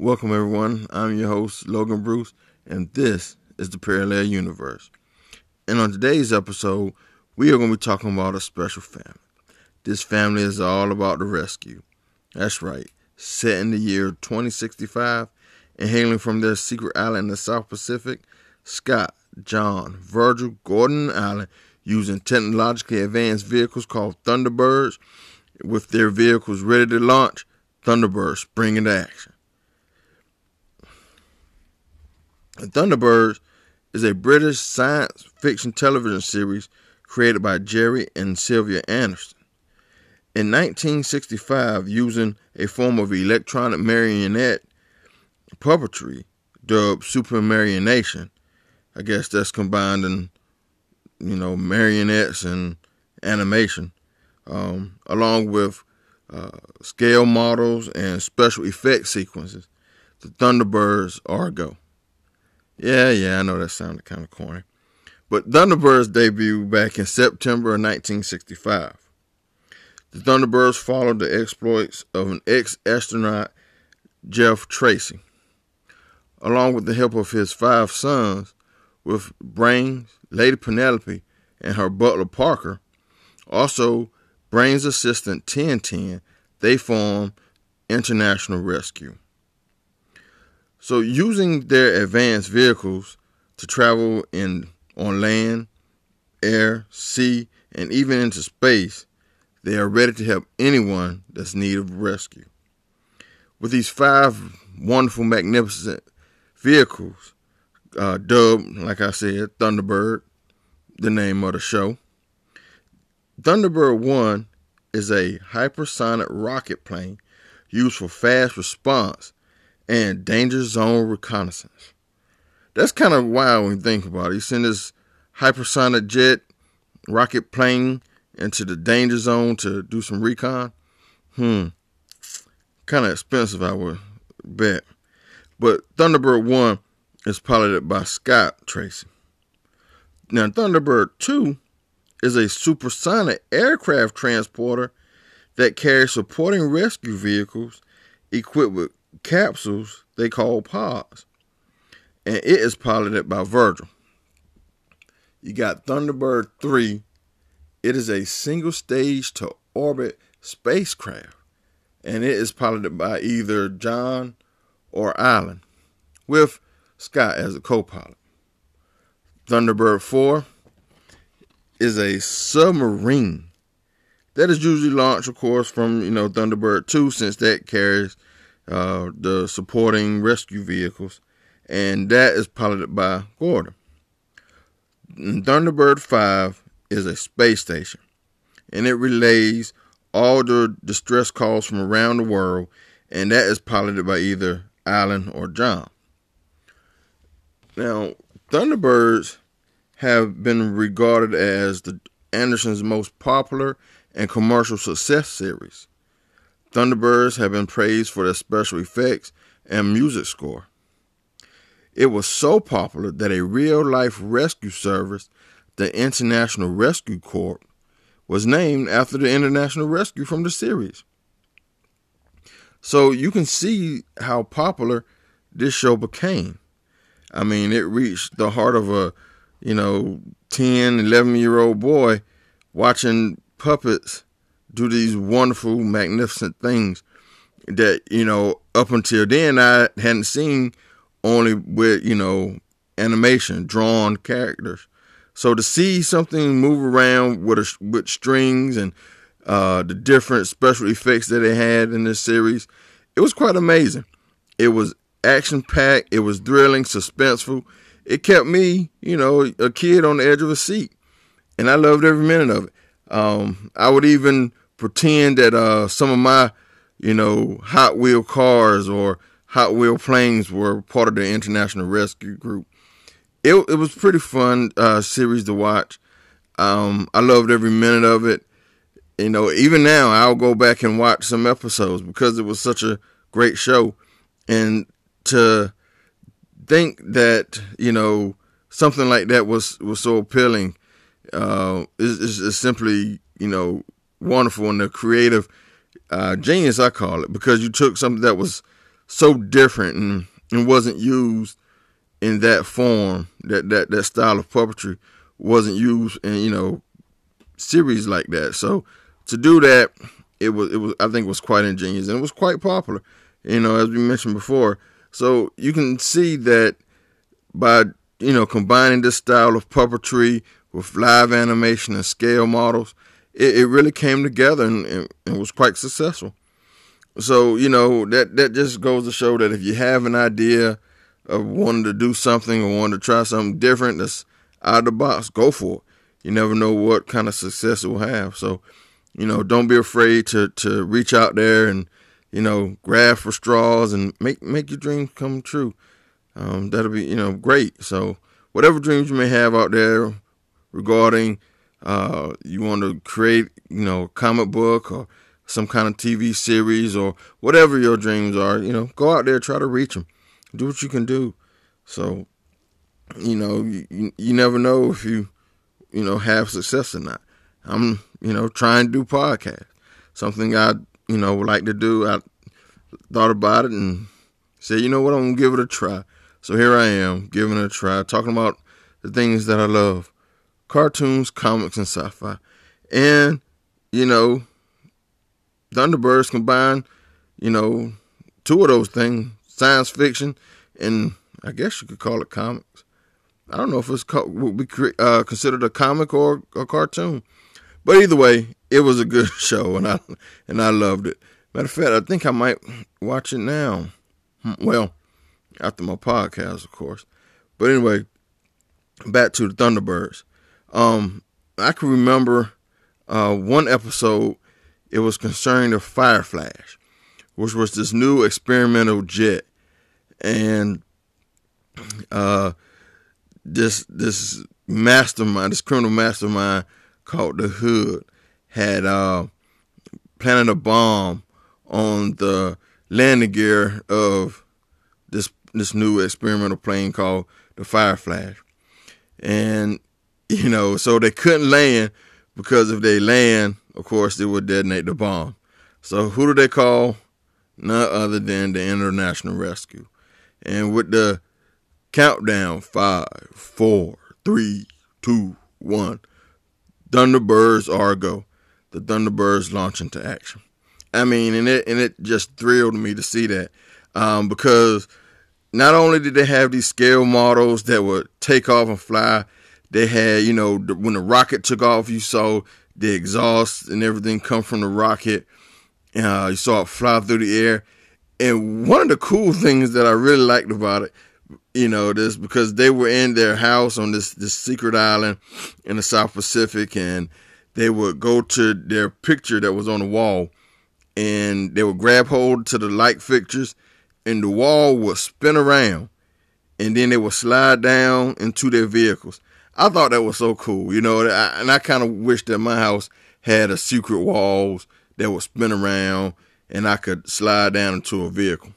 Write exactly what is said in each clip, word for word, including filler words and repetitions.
Welcome, everyone. I'm your host, Logan Bruce, and this is the Parallel Universe. And on today's episode, we are going to be talking about a special family. This family is all about the rescue. That's right, set in the year twenty sixty-five and hailing from their secret island in the South Pacific, Scott, John, Virgil, Gordon, and Alan, using technologically advanced vehicles called Thunderbirds. With their vehicles ready to launch, Thunderbirds spring into action. Thunderbirds is a British science fiction television series created by Gerry and Sylvia Anderson. In nineteen sixty-five, using a form of electronic marionette puppetry dubbed Super Marionation, I guess that's combining, you know, marionettes and animation, um, along with uh, scale models and special effects sequences, the Thunderbirds are a go. Yeah, yeah, I know that sounded kind of corny. But Thunderbirds debuted back in September of nineteen sixty-five. The Thunderbirds followed the exploits of an ex-astronaut, Jeff Tracy, along with the help of his five sons, with Brains, Lady Penelope, and her butler Parker. Also, Brains' assistant ten ten, they formed International Rescue. So, using their advanced vehicles to travel in on land, air, sea, and even into space, they are ready to help anyone that's in need of rescue. With these five wonderful, magnificent vehicles, uh, dubbed, like I said, Thunderbird, the name of the show. Thunderbird one is a hypersonic rocket plane used for fast response and danger zone reconnaissance. That's kind of wild when you think about it. You send this hypersonic jet rocket plane into the danger zone to do some recon. Hmm. Kind of expensive, I would bet. But Thunderbird one is piloted by Scott Tracy. Now, Thunderbird two is a supersonic aircraft transporter that carries supporting rescue vehicles equipped with capsules they call pods, and it is piloted by Virgil. You got Thunderbird three. It is a single stage to orbit spacecraft, and it is piloted by either John or Alan, with Scott as a co-pilot. Thunderbird four is a submarine that is usually launched, of course, from, you know, Thunderbird two, since that carries uh, the supporting rescue vehicles, and that is piloted by Gordon. And Thunderbird five is a space station, and it relays all the distress calls from around the world, and that is piloted by either Alan or John. Now, Thunderbirds have been regarded as the Anderson's most popular and commercial success series. Thunderbirds have been praised for their special effects and music score. It was so popular that a real-life rescue service, the International Rescue Corps, was named after the international rescue from the series. So you can see how popular this show became. I mean, it reached the heart of a, you know, ten, eleven-year-old boy watching puppets do these wonderful, magnificent things that, you know, up until then I hadn't seen, only with, you know, animation, drawn characters. So to see something move around with a, with strings and uh, the different special effects that they had in this series, it was quite amazing. It was action-packed. It was thrilling, suspenseful. It kept me, you know, a kid on the edge of a seat, and I loved every minute of it. Um, I would even pretend that uh, some of my, you know, Hot Wheel cars or Hot Wheel planes were part of the International Rescue Group. It, it was a pretty fun uh, series to watch. Um, I loved every minute of it. You know, even now, I'll go back and watch some episodes because it was such a great show. And to think that, you know, something like that was, was so appealing uh, is, is, is simply, you know, wonderful. And the creative uh, genius, I call it, because you took something that was so different and, and wasn't used in that form. That, that that style of puppetry wasn't used in, you know, series like that. So to do that, it was it was I think was quite ingenious, and it was quite popular. You know, as we mentioned before. So you can see that by, you know, combining this style of puppetry with live animation and scale models, it, it really came together and, and, and was quite successful. So, you know, that, that just goes to show that if you have an idea of wanting to do something or wanting to try something different that's out of the box, go for it. You never know what kind of success it will have. So, you know, don't be afraid to, to reach out there and, you know, grab for straws and make, make your dreams come true. Um, that'll be, you know, great. So whatever dreams you may have out there regarding, uh, you want to create, you know, a comic book or some kind of T V series or whatever your dreams are, you know, go out there, try to reach them, do what you can do. So, you know, you, you never know if you, you know, have success or not. I'm, you know, trying to do podcasts, something I, you know, would like to do. I thought about it and said, you know what, I'm going to give it a try. So here I am, giving it a try, talking about the things that I love, cartoons, comics, and sci-fi. And, you know, Thunderbirds combine, you know, two of those things, science fiction, and I guess you could call it comics. I don't know if it's co- would be uh, considered a comic or a cartoon. But either way, it was a good show, and I and I loved it. Matter of fact, I think I might watch it now. Well, after my podcast, of course. But anyway, back to the Thunderbirds. Um, I can remember uh, one episode. It was concerning the Fire Flash, which was this new experimental jet, and uh, this this mastermind, this criminal mastermind called the Hood, had uh, planted a bomb on the landing gear of this this new experimental plane called the Fire Flash. And, you know, so they couldn't land because if they land, of course, it would detonate the bomb. So who do they call? None other than the International Rescue. And with the countdown, five, four, three, two, one, Thunderbirds are go. The Thunderbirds launch into action. I mean, and it and it just thrilled me to see that, um, because not only did they have these scale models that would take off and fly, they had, you know, the, when the rocket took off, you saw the exhaust and everything come from the rocket. Uh, you saw it fly through the air. And one of the cool things that I really liked about it, you know, this because they were in their house on this, this secret island in the South Pacific, and they would go to their picture that was on the wall, and they would grab hold to the light fixtures, and the wall would spin around, and then they would slide down into their vehicles. I thought that was so cool, you know, and I kind of wish that my house had a secret walls that would spin around and I could slide down into a vehicle.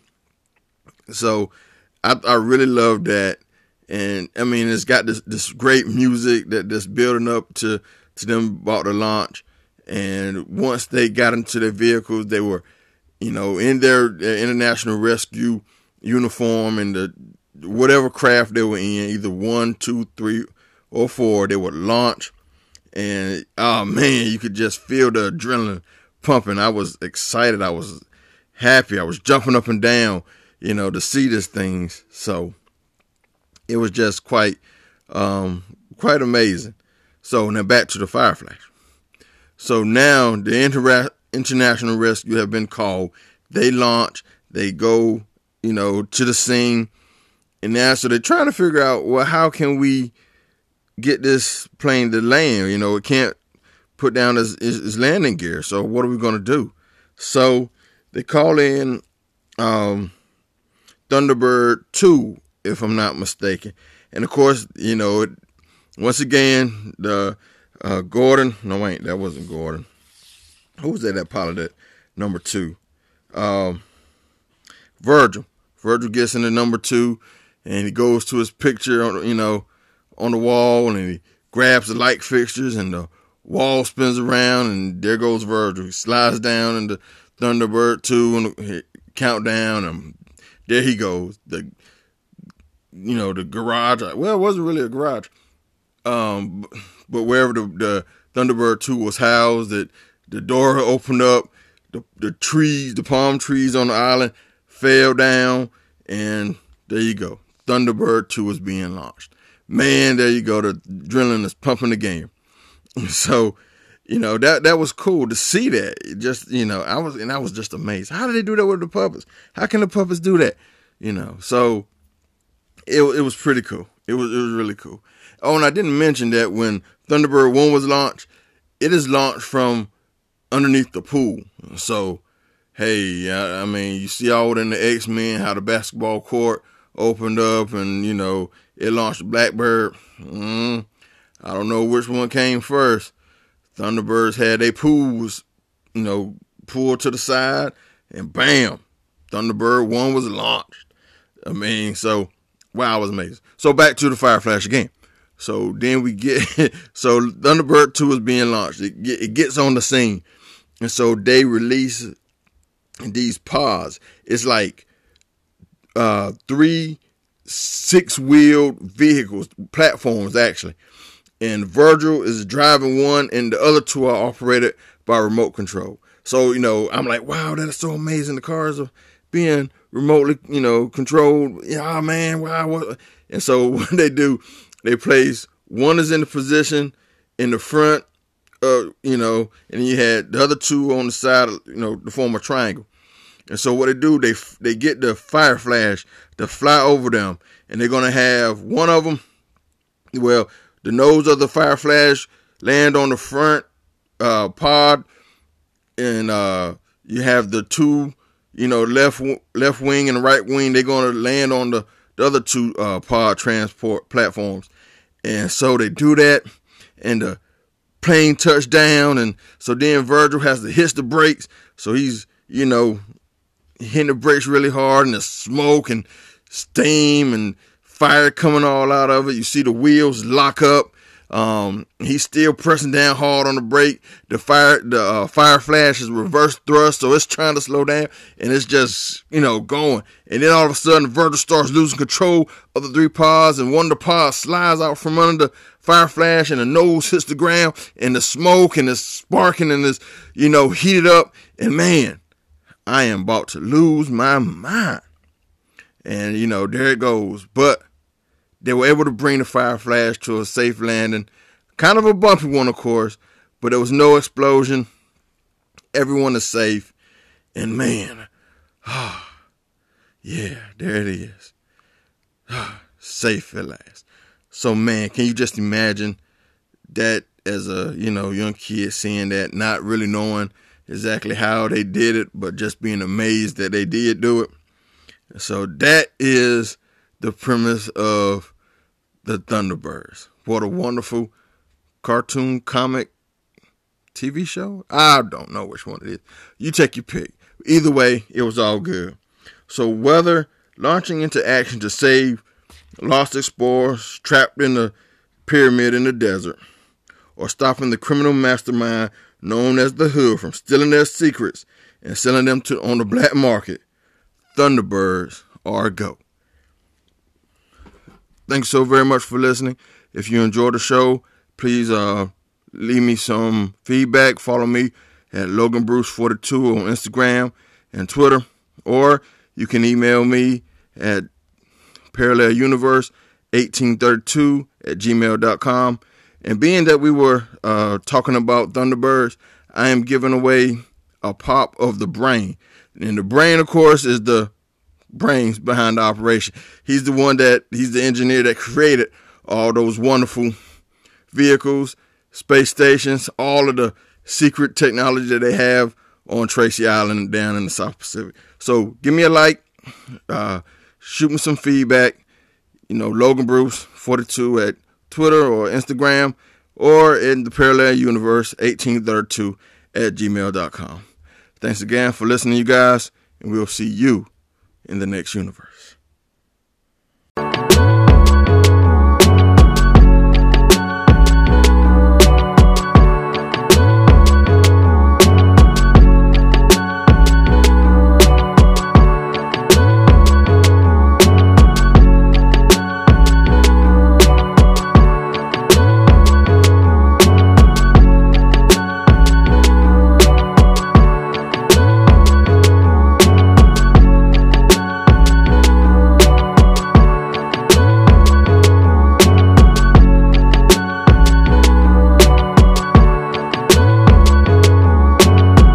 So I, I really love that. And I mean, it's got this, this great music that that's building up to, to them about the launch. And once they got into their vehicles, they were, you know, in their, their international rescue uniform and the whatever craft they were in, either one, two, three, or four, they would launch. And oh man, you could just feel the adrenaline pumping. I was excited. I was happy. I was jumping up and down, you know, to see these things. So it was just quite, um, quite amazing. So now back to the Fire Flash. So now the inter- international rescue have been called. They launch. They go, you know, to the scene. And now, so they're trying to figure out, well, how can we get this plane to land? You know, it can't put down its, its landing gear. So what are we going to do? So they call in um, Thunderbird two, if I'm not mistaken. And of course, you know, it, once again, the uh, Gordon, no wait, that wasn't Gordon. Who was that that piloted number two? Um, Virgil. Virgil gets into number two, and he goes to his picture on, you know, on the wall, and he grabs the light fixtures, and the wall spins around, and there goes Virgil. He slides down into Thunderbird two, and he countdown, and there he goes. The, you know, the garage. Well, it wasn't really a garage. Um, but wherever the, the Thunderbird two was housed, that the door opened up, the, the trees, the palm trees on the island fell down, and there you go. Thunderbird two is being launched. Man, there you go. The adrenaline is pumping the game. So, you know, that, that was cool to see that. It just, you know, I was, and I was just amazed. How did they do that with the puppets? How can the puppets do that? You know, so it, it was pretty cool. It was, it was really cool. Oh, and I didn't mention that when Thunderbird one was launched, it is launched from underneath the pool. So, hey, I, I mean, you see all in the X-Men, how the basketball court opened up and, you know, it launched the Blackbird. Mm, I don't know which one came first. Thunderbirds had their pools, you know, pulled to the side, and bam, Thunderbird one was launched. I mean, so, wow, it was amazing. So back to the Fire Flash again. So then we get, so Thunderbird two is being launched. It, get, it gets on the scene. And so they release these pods. It's like uh, three six-wheeled vehicles, platforms actually. And Virgil is driving one, and the other two are operated by remote control. So, you know, I'm like, wow, that is so amazing. The cars are being remotely, you know, controlled. Yeah, man, wow. What? And so what they do, they place, one is in the position in the front, uh, you know, and you had the other two on the side, you know, to form a triangle. And so what they do, they they get the Fire Flash to fly over them, and they're going to have one of them, well, the nose of the Fire Flash land on the front uh, pod, and uh, you have the two, you know, left left wing and right wing. They're going to land on the, the other two uh, pod transport platforms. And so they do that, and the plane touched down, and so then Virgil has to hit the brakes. So he's, you know, hitting the brakes really hard, and the smoke and steam and fire coming all out of it. You see the wheels lock up. Um, he's still pressing down hard on the brake. The fire, the uh, Fire Flash is reverse thrust, so it's trying to slow down, and it's just, you know, going. And then all of a sudden, Virgil starts losing control of the three pods, and one of the pods slides out from under the Fire Flash, and the nose hits the ground, and the smoke and the sparking and this, you know, heated up. And man, I am about to lose my mind. And you know, there it goes. But they were able to bring the Fire Flash to a safe landing. Kind of a bumpy one, of course, but there was no explosion. Everyone is safe. And man, ah, yeah, there it is. Ah, safe at last. So man, can you just imagine that as a, you know, young kid seeing that, not really knowing exactly how they did it, but just being amazed that they did do it. So that is the premise of the Thunderbirds. What a wonderful cartoon, comic, T V show. I don't know which one it is. You take your pick. Either way, it was all good. So whether launching into action to save lost explorers trapped in the pyramid in the desert, or stopping the criminal mastermind known as the Hood from stealing their secrets and selling them to on the black market, Thunderbirds are a go. Thanks so very much for listening. If you enjoyed the show, please uh, leave me some feedback. Follow me at Logan Bruce forty-two on Instagram and Twitter. Or you can email me at parallel universe eighteen thirty-two at gmail dot com. And being that we were uh, talking about Thunderbirds, I am giving away a pop of the brain. And the brain, of course, is the brains behind the operation. He's the one that, he's the engineer that created all those wonderful vehicles, space stations, all of the secret technology that they have on Tracy Island down in the South Pacific. So give me a like, uh, shoot me some feedback, you know, Logan Bruce forty-two at Twitter or Instagram, or in the Parallel Universe eighteen thirty-two at gmail dot com. Thanks again for listening, you guys, and we'll see you in the next universe.